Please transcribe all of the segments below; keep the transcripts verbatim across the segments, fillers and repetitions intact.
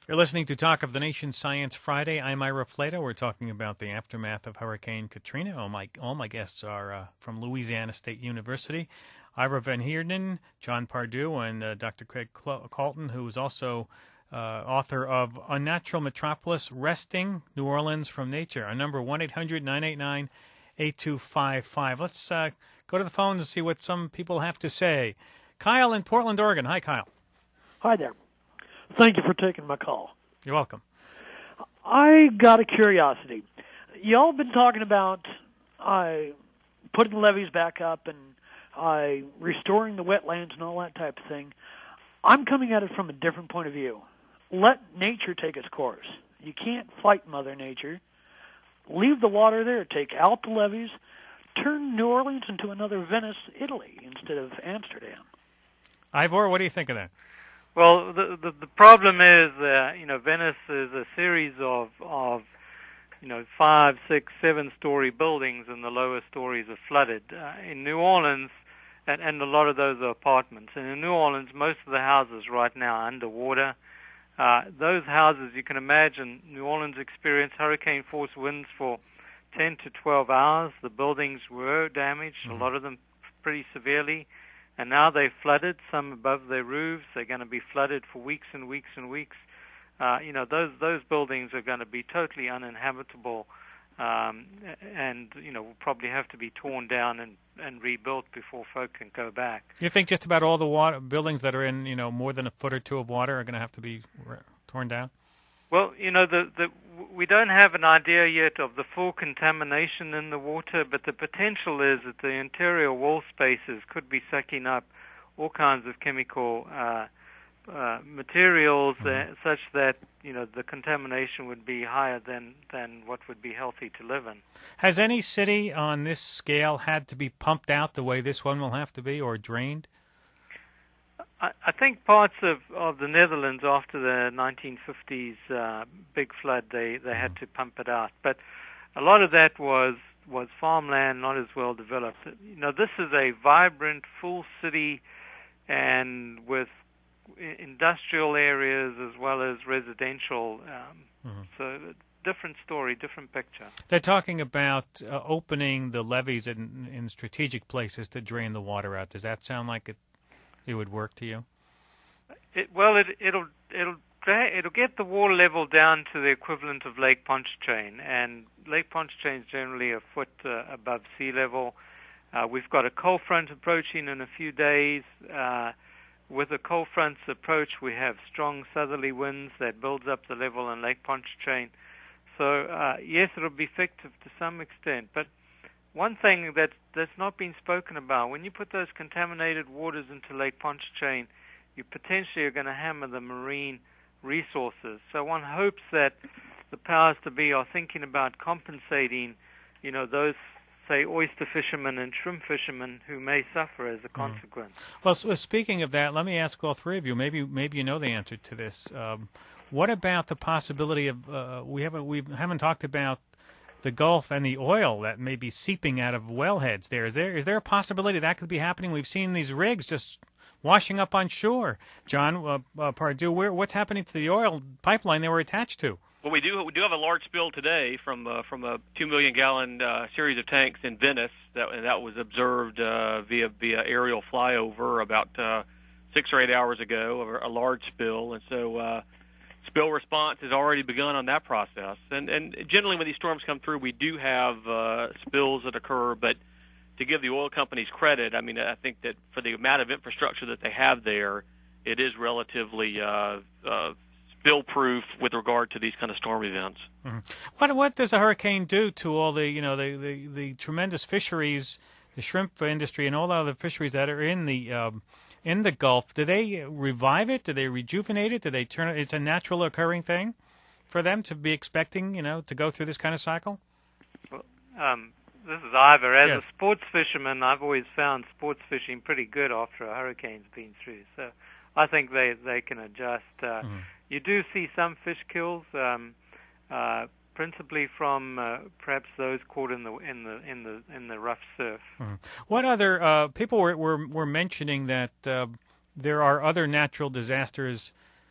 You're listening to Talk of the Nation Science Friday. I'm Ira Flatow. We're talking about the aftermath of Hurricane Katrina. All my all my guests are uh, from Louisiana State University. Ira Van Heerden, John Pardue, and uh, Doctor Craig Colton, who is also uh, author of Unnatural Metropolis, Wresting New Orleans from Nature. Our number, one eight hundred nine eight nine eight two five five. Let's uh, go to the phones and see what some people have to say. Kyle in Portland, Oregon. Hi, Kyle. Hi there. Thank you for taking my call. You're welcome. I got a curiosity. Y'all been talking about uh, putting levees back up and uh, restoring the wetlands and all that type of thing. I'm coming at it from a different point of view. Let nature take its course. You can't fight Mother Nature. Leave the water there. Take out the levees. Turn New Orleans into another Venice, Italy, instead of Amsterdam. Ivor, what do you think of that? Well, the, the the problem is, uh, you know, Venice is a series of of you know five, six, seven-story buildings, and the lower stories are flooded. Uh, in New Orleans, and, and a lot of those are apartments. And in New Orleans, most of the houses right now are underwater. Uh, those houses, you can imagine, New Orleans experienced hurricane force winds for ten to twelve hours. The buildings were damaged, mm-hmm. a lot of them pretty severely. And now they've flooded, some above their roofs. They're going to be flooded for weeks and weeks and weeks. Uh, you know, those those buildings are going to be totally uninhabitable, um, and, you know, will probably have to be torn down and, and rebuilt before folk can go back. You think just about all the water, buildings that are in, you know, more than a foot or two of water are going to have to be torn down? Well, you know, the, the, we don't have an idea yet of the full contamination in the water, but the potential is that the interior wall spaces could be sucking up all kinds of chemical uh, uh, materials mm-hmm. uh, such that, you know, the contamination would be higher than, than what would be healthy to live in. Has any city on this scale had to be pumped out the way this one will have to be, or drained? I think parts of, of the Netherlands after the nineteen fifties uh, big flood, they, they had to pump it out. But a lot of that was was farmland, not as well developed. You know, this is a vibrant, full city, and with industrial areas as well as residential. Um, mm-hmm. So different story, different picture. They're talking about uh, opening the levees in, in strategic places to drain the water out. Does that sound like it? It would work to you? It, well, it, it'll it'll it'll get the water level down to the equivalent of Lake Pontchartrain, and Lake Pontchartrain is generally a foot uh, above sea level. Uh, we've got a cold front approaching in a few days. Uh, with a cold front's approach, we have strong southerly winds that builds up the level in Lake Pontchartrain. So uh, yes, it'll be effective to some extent, but one thing that, that's not been spoken about, when you put those contaminated waters into Lake Pontchartrain, you potentially are going to hammer the marine resources. So one hopes that the powers to be are thinking about compensating, you know, those, say, oyster fishermen and shrimp fishermen who may suffer as a consequence. Mm. Well, so speaking of that, let me ask all three of you. Maybe maybe you know the answer to this. Um, what about the possibility of uh, we haven't we haven't talked about the Gulf and the oil that may be seeping out of wellheads there. Is there is there a possibility that could be happening? We've seen these rigs just washing up on shore. John uh, uh, Pardue, where, what's happening to the oil pipeline they were attached to? Well, we do we do have a large spill today from uh, from a two million gallon uh, series of tanks in Venice that and that was observed uh, via via aerial flyover about uh, six or eight hours ago. A large spill, and so. Uh, Spill response has already begun on that process. And, and generally when these storms come through, we do have uh, spills that occur. But to give the oil companies credit, I mean, I think that for the amount of infrastructure that they have there, it is relatively uh, uh, spill-proof with regard to these kind of storm events. Mm-hmm. What what does a hurricane do to all the, you know, the, the, the tremendous fisheries, the shrimp industry and all the other fisheries that are in the um, in the Gulf? Do they revive it? Do they rejuvenate it? Do they turn it? It's a natural occurring thing for them to be expecting, you know, to go through this kind of cycle? Well, um, this is Ivor. As yes. a sports fisherman, I've always found sports fishing pretty good after a hurricane's been through. So I think they, they can adjust. Uh, mm-hmm. You do see some fish kills, um, uh, principally from uh, perhaps those caught in the in the in the in the rough surf. Mm-hmm. What other uh, people were, were were mentioning that uh, there are other natural disasters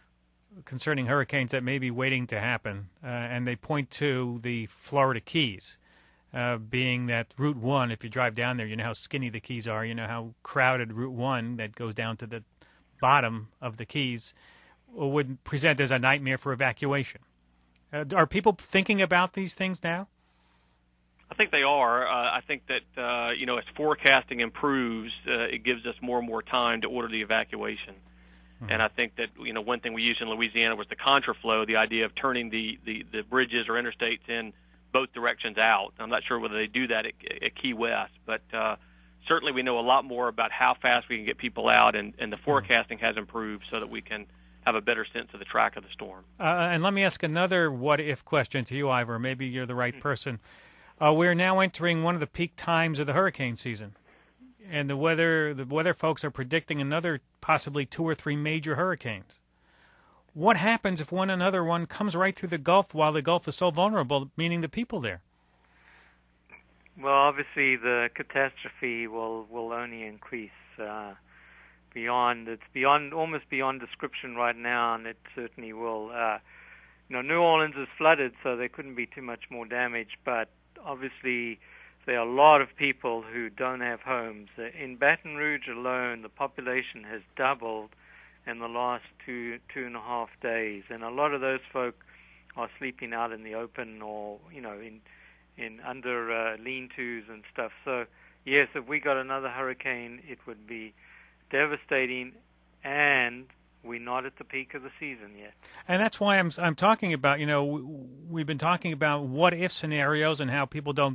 concerning hurricanes that may be waiting to happen, uh, and they point to the Florida Keys, uh, being that Route one, if you drive down there, you know how skinny the Keys are, you know how crowded Route one that goes down to the bottom of the Keys would present as a nightmare for evacuation. Uh, are people thinking about these things now? I think they are. Uh, I think that, uh, you know, as forecasting improves, uh, it gives us more and more time to order the evacuation. Mm-hmm. And I think that, you know, one thing we used in Louisiana was the contraflow, the idea of turning the, the, the bridges or interstates in both directions out. I'm not sure whether they do that at, at Key West, but uh, certainly we know a lot more about how fast we can get people out, and, and the forecasting has improved so that we can have a better sense of the track of the storm. Uh, and let me ask another what-if question to you, Ivor. Maybe you're the right person. Uh, we're now entering one of the peak times of the hurricane season, and the weather the weather folks are predicting another possibly two or three major hurricanes. What happens if one another one comes right through the Gulf while the Gulf is so vulnerable, meaning the people there? Well, obviously the catastrophe will, will only increase uh, beyond it's beyond almost beyond description right now, and it certainly will. Uh, you know, New Orleans is flooded, so there couldn't be too much more damage, but obviously there are a lot of people who don't have homes. In Baton Rouge alone, the population has doubled in the last two two and a half days, and a lot of those folk are sleeping out in the open, or you know, in in under uh, lean-tos and stuff. So yes, if we got another hurricane, it would be devastating, and we're not at the peak of the season yet. And that's why I'm I'm talking about, you know, we've been talking about what-if scenarios and how people don't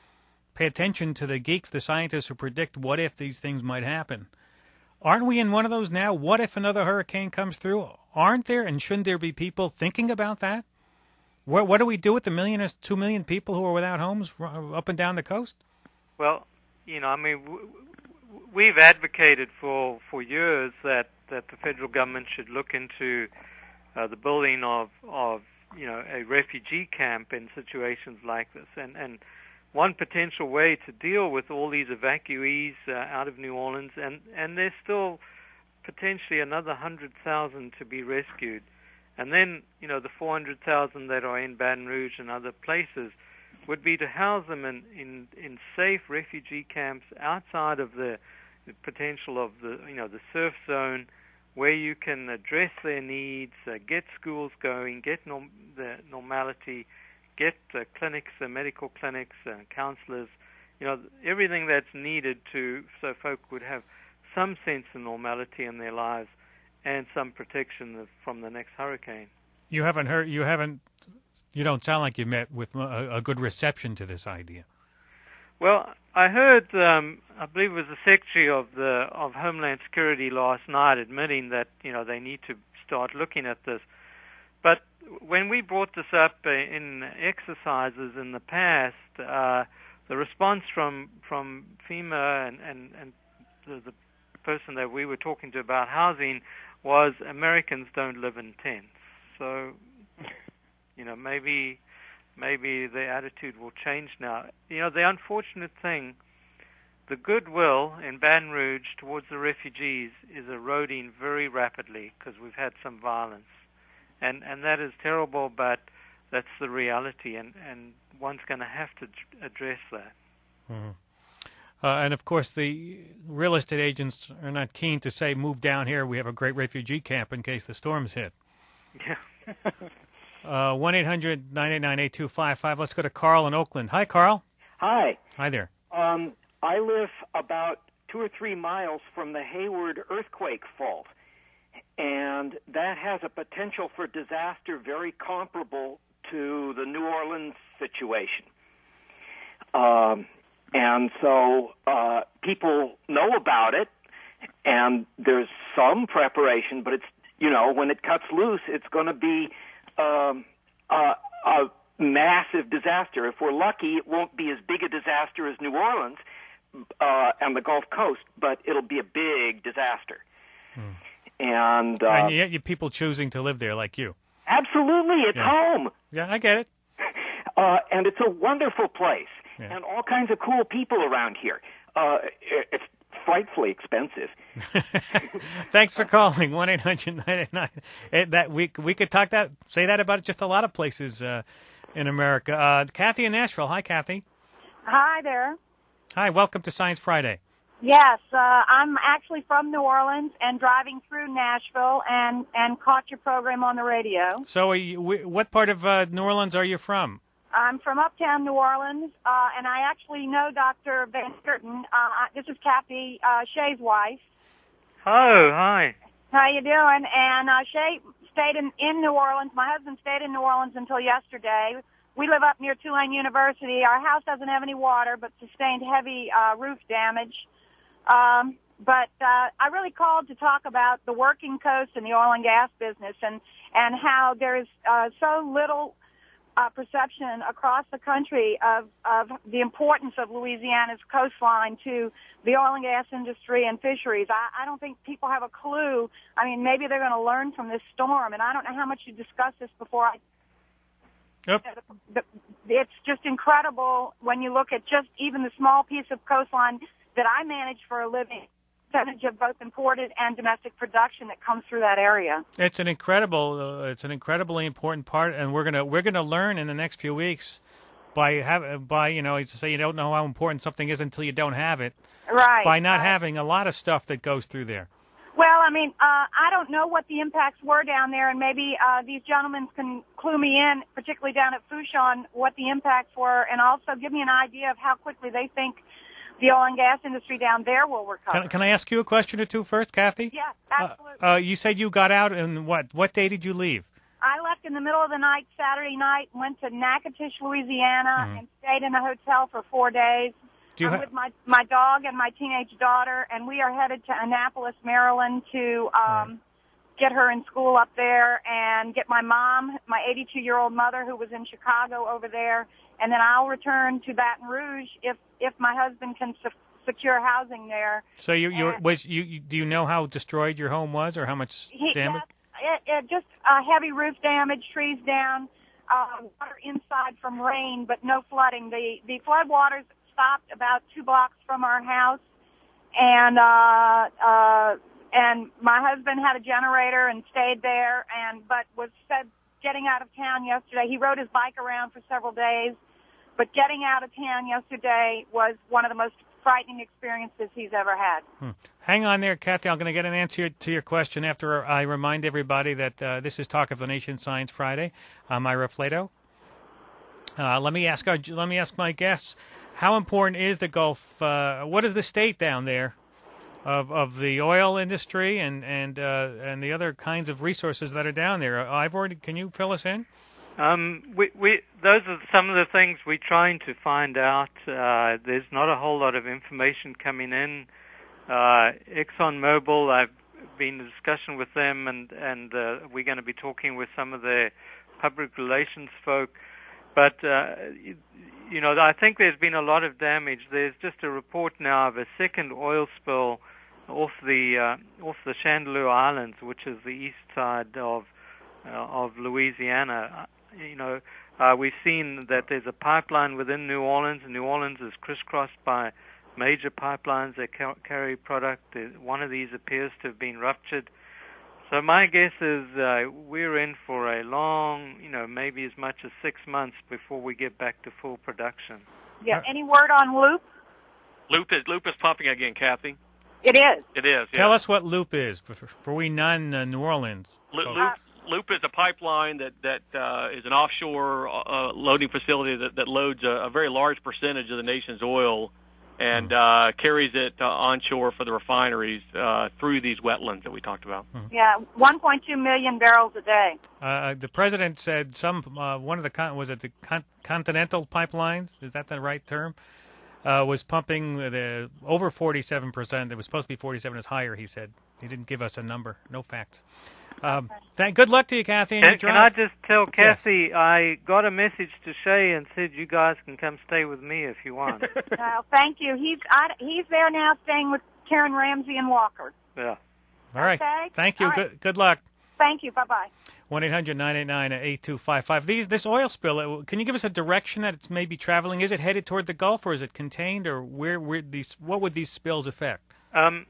pay attention to the geeks, the scientists who predict what if these things might happen. Aren't we in one of those now? What if another hurricane comes through? Aren't there, and shouldn't there be people thinking about that? What, what do we do with the million or two million people who are without homes up and down the coast? Well, you know, I mean, w- we've advocated for, for years that, that the federal government should look into uh, the building of, of, you know, a refugee camp in situations like this. And, and one potential way to deal with all these evacuees uh, out of New Orleans, and, and there's still potentially another one hundred thousand to be rescued. And then, you know, the four hundred thousand that are in Baton Rouge and other places would be to house them in, in, in safe refugee camps outside of the, the potential of the, you know, the surf zone, where you can address their needs, uh, get schools going, get norm- the normality, get uh, clinics, uh, medical clinics, uh, counselors, you know, everything that's needed to so folk would have some sense of normality in their lives and some protection from the next hurricane. You haven't heard, you haven't, you don't sound like you met with a, a good reception to this idea. Well, I heard, um, I believe it was the Secretary of the of Homeland Security last night admitting that, you know, they need to start looking at this. But when we brought this up uh, in exercises in the past, uh, the response from from FEMA and, and, and the, the person that we were talking to about housing was Americans don't live in tents. So, you know, maybe maybe the attitude will change now. You know, the unfortunate thing, the goodwill in Baton Rouge towards the refugees is eroding very rapidly because we've had some violence. And and that is terrible, but that's the reality, and, and one's going to have to address that. Mm-hmm. Uh, and, of course, the real estate agents are not keen to say, move down here, we have a great refugee camp in case the storms hit. Yeah. uh, one eight hundred nine eight nine eight two five five. Let's go to Carl in Oakland. Hi, Carl. Hi. Hi there. Um, I live about two or three miles from the Hayward earthquake fault, and that has a potential for disaster very comparable to the New Orleans situation. Um, and so uh, people know about it, and there's some preparation, but it's, you know, when it cuts loose, it's going to be um, a, a massive disaster. If we're lucky, it won't be as big a disaster as New Orleans uh, and the Gulf Coast, but it'll be a big disaster. Hmm. And, uh, and yet you people choosing to live there like you. Absolutely. It's yeah. home. Yeah, I get it. Uh, and it's a wonderful place. Yeah. And all kinds of cool people around here. Uh, it's frightfully expensive. Thanks for calling one eight hundred nine eight nine. That we we could talk that say that about just a lot of places uh, in America. Uh, Kathy in Nashville. Hi, Kathy. Hi there. Hi. Welcome to Science Friday. Yes, uh, I'm actually from New Orleans and driving through Nashville and, and caught your program on the radio. So, are you, what part of uh, New Orleans are you from? I'm from uptown New Orleans, uh, and I actually know Doctor Van Herten. Uh, this is Kathy uh, Shay's wife. Oh, hi. How you doing? And uh, Shay stayed in, in New Orleans. My husband stayed in New Orleans until yesterday. We live up near Tulane University. Our house doesn't have any water, but sustained heavy uh, roof damage. Um, but uh, I really called to talk about the working coast and the oil and gas business, and and how there is uh, so little uh, perception across the country of of the importance of Louisiana's coastline to the oil and gas industry and fisheries. I, I don't think people have a clue. I mean, maybe they're going to learn from this storm, and I don't know how much you discussed this before. I, yep. the, the, it's just incredible when you look at just even the small piece of coastline that I manage for a living, percentage of both imported and domestic production that comes through that area. It's an incredible, uh, it's an incredibly important part, and we're gonna we're gonna learn in the next few weeks by have by you know, as to say, you don't know how important something is until you don't have it. Right. By not right. having a lot of stuff that goes through there. Well, I mean, uh, I don't know what the impacts were down there, and maybe uh, these gentlemen can clue me in, particularly down at Fouchon, what the impacts were, and also give me an idea of how quickly they think the oil and gas industry down there will recover. Can, can I ask you a question or two first, Kathy? Yes, absolutely. Uh, uh, you said you got out, and what what day did you leave? I left in the middle of the night Saturday night, went to Natchitoches, Louisiana, Mm-hmm. and stayed in a hotel for four days. Do you I'm ha- with my my dog and my teenage daughter, and we are headed to Annapolis, Maryland, to um, Right. get her in school up there and get my mom, my eighty-two-year-old mother, who was in Chicago, over there. And then I'll return to Baton Rouge if if my husband can se- secure housing there. So you you And was you, you do you know how destroyed your home was, or how much he, damage? yes, it, it just uh, heavy roof damage, trees down, uh, water inside from rain, but no flooding. The the flood waters stopped about two blocks from our house, and uh, uh, and my husband had a generator and stayed there, and but was said getting out of town yesterday. He rode his bike around for several days. But getting out of town yesterday was one of the most frightening experiences he's ever had. Hmm. Hang on there, Kathy. I'm going to get an answer to your question after I remind everybody that uh, this is Talk of the Nation Science Friday. I'm Ira Flato. Uh, let me ask our, let me ask my guests, how important is the Gulf? Uh, what is the state down there of of the oil industry and and uh, and the other kinds of resources that are down there? I've already. Can you fill us in? Um, we, we, those are some of the things we're trying to find out. Uh, there's not a whole lot of information coming in. Uh, ExxonMobil, I've been in discussion with them, and, and uh, we're going to be talking with some of their public relations folk. But, uh, you, you know, I think there's been a lot of damage. There's just a report now of a second oil spill off the uh, off the Chandeleur Islands, which is the east side of uh, of Louisiana. You know, uh, we've seen that there's a pipeline within New Orleans, and New Orleans is crisscrossed by major pipelines that ca- carry product. One of these appears to have been ruptured. So my guess is uh, we're in for a long, you know, maybe as much as six months before we get back to full production. Yeah. Any word on Loop? Loop is Loop is pumping again, Kathy. It is. It is. Tell yeah. us what Loop is for, for we non-New Orleans. Lo- folks. Loop, Loop is a pipeline that that uh, is an offshore uh, loading facility that, that loads a, a very large percentage of the nation's oil and Mm-hmm. uh, carries it uh, onshore for the refineries uh, through these wetlands that we talked about. Mm-hmm. Yeah, one point two million barrels a day. Uh, the president said some uh, one of the con- was it the con- Continental pipelines? Is that the right term? Uh, was pumping the over forty-seven percent. It was supposed to be forty-seven. It's higher. He said he didn't give us a number. No facts. Um, thank. Good luck to you, Kathy. And Can, your can I drive. just tell Kathy, I got a message to Shay and said you guys can come stay with me if you want. Uh, thank you. He's I, he's there now, staying with Karen Ramsey and Walker. Yeah. All right. Okay. Thank you. All right. Good. Good luck. Thank you. Bye bye. One eight hundred nine eight nine eight two five five. These this oil spill. uh, Can you give us a direction that it's maybe traveling? Is it headed toward the Gulf, or is it contained, or where where these? What would these spills affect? Um,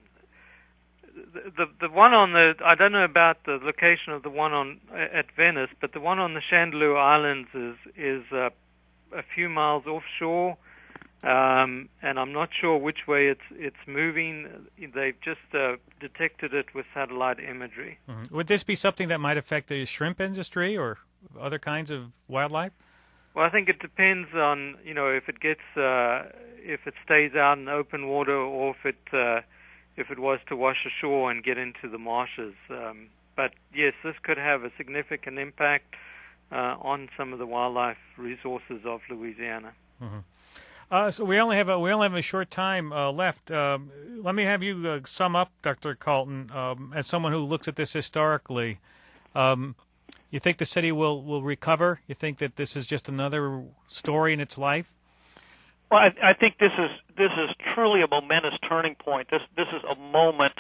the, the the one on the I don't know about the location of the one on at Venice, but the one on the Chandeleur Islands is is uh, a few miles offshore, um, and I'm not sure which way it's it's moving. They've just uh, detected it with satellite imagery. Mm-hmm. Would this be something that might affect the shrimp industry or other kinds of wildlife? Well, I think it depends on, you know, if it gets, uh, if it stays out in open water, or if it, uh, if it was to wash ashore and get into the marshes. Um, but yes, this could have a significant impact uh, on some of the wildlife resources of Louisiana. Mm-hmm. Uh, so we only have a, we only have a short time uh, left. Um, let me have you uh, sum up, Doctor Colton, um, as someone who looks at this historically. Um, You think the city will, will recover? You think that this is just another story in its life? Well, I, I think this is this is truly a momentous turning point. This this is a moment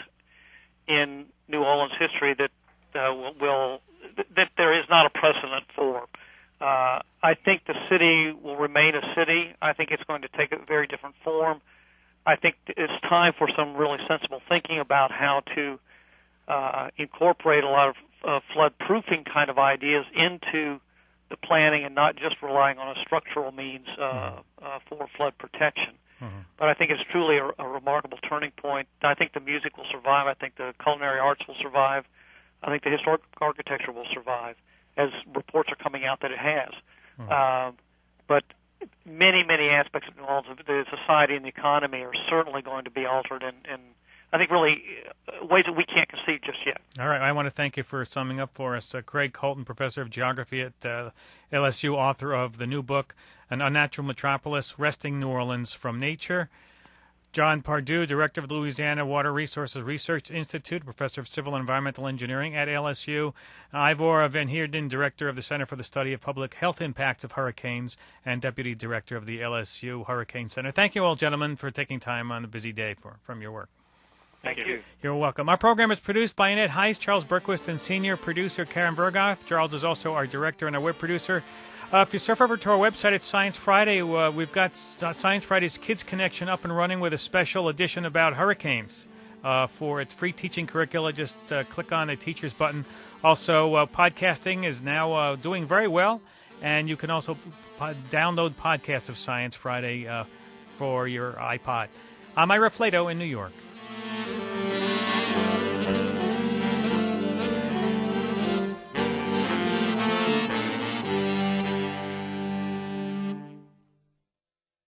in New Orleans history that uh, will, will that there is not a precedent for. Uh, I think the city will remain a city. I think it's going to take a very different form. I think it's time for some really sensible thinking about how to uh, incorporate a lot of uh, flood-proofing kind of ideas into the planning and not just relying on a structural means uh, uh, for flood protection. Mm-hmm. But I think it's truly a, a remarkable turning point. I think the music will survive. I think the culinary arts will survive. I think the historic architecture will survive, as reports are coming out that it has. Mm-hmm. Uh, but many, many aspects of New Orleans, the society and the economy, are certainly going to be altered, and, and I think really uh, ways that we can't conceive just yet. All right. I want to thank you for summing up for us. Uh, Craig Colton, professor of geography at uh, L S U, author of the new book, An Unnatural Metropolis, Wresting New Orleans from Nature. John Pardue, director of the Louisiana Water Resources Research Institute, professor of civil and environmental engineering at L S U. Ivor Van Heerden, director of the Center for the Study of Public Health Impacts of Hurricanes and deputy director of the L S U Hurricane Center. Thank you all, gentlemen, for taking time on a busy day for, from your work. Thank, Thank you. you. You're welcome. Our program is produced by Annette Heiss, Charles Berquist, and senior producer Karen Vergoth. Charles is also our director and our web producer. Uh, if you surf over to our website, it's Science Friday. Uh, we've got Science Friday's Kids Connection up and running with a special edition about hurricanes. Uh, for its free teaching curricula, just uh, click on the teachers button. Also, uh, podcasting is now uh, doing very well, and you can also pod- download podcasts of Science Friday uh, for your iPod. I'm Ira Flato in New York.